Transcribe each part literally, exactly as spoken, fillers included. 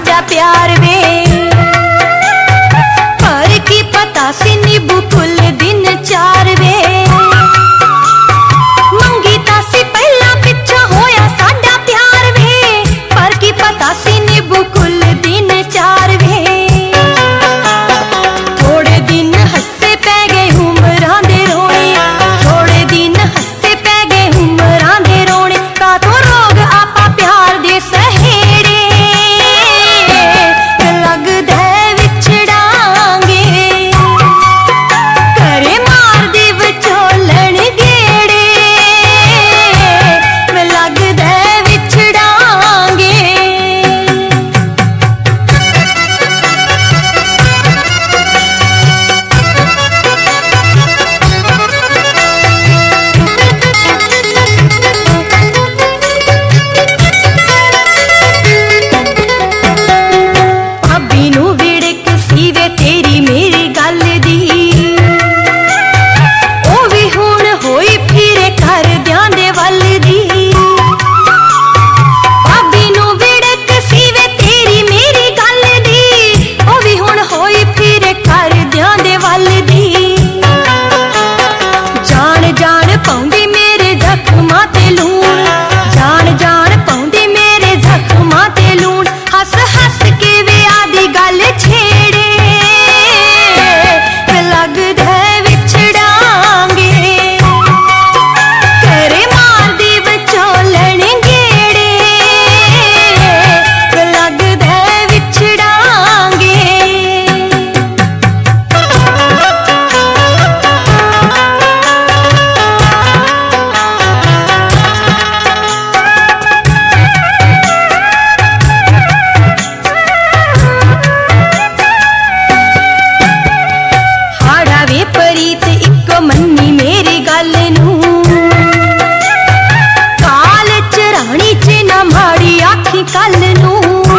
साडा प्यार वे, पर की पता सी नींबू फुल दिन चार वे। मंगी तासी पहला पिछा होया साडा प्यार वे, पर की पता सी नींबू फुल दिन चार वे। थोड़े दिन हस्से पै गए उमरां दे रोने, थोड़े दिन हस्से पै गए उमरां दे रोने। का तो रोग आपा प्यार दे सहेड़े, लगदा विछड़ांगे करे मार दे विचोलन गेड़े, लगदा विछड़ांगे। भाभी नू विड़क सी वे तेरी मेरी गल दी, ओ भी हुण होई फिरे घर दियां दे वल दी। भाभी नू विड़क सी वे तेरी मेरी गल दी, ओ भी हुण होई फिरे घर दियां दे वल दी। जान जान पाउंदी मेरे जख्मां ते लूण, जान जान पाउंदी मेरे जख्मां ते लूण। हस हस के वे आदी गल छेड़े, लगदा विछड़ांगे करे मार दी विचोलन गेड़े, लगदा विछड़ांगे। हाड़ा वे परीत इको मन्नी मेरी गल नू, काल च राणी च ना माड़ी आखी कल नू।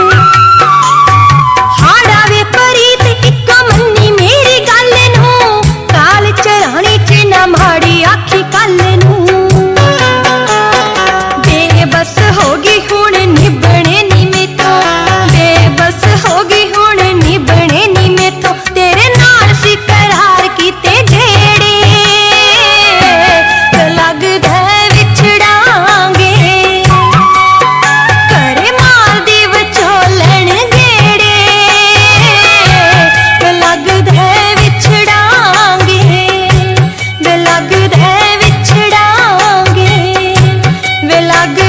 हाड़ा वे परीत इको मन्नी मेरी गल नू, काल च राणी च ना माड़ी आखी कल नू। बेबस होगी हुण निभने नी मेतों, बेबस होगी हुण निभने नी मेतों। तेरे नाल सी करार कीते जेड़े, लगदा विछड़ांगे करे मार दी विचोलन गेड़े, लगदा विछड़ांगे, लगदा विछड़ांगे, लगदा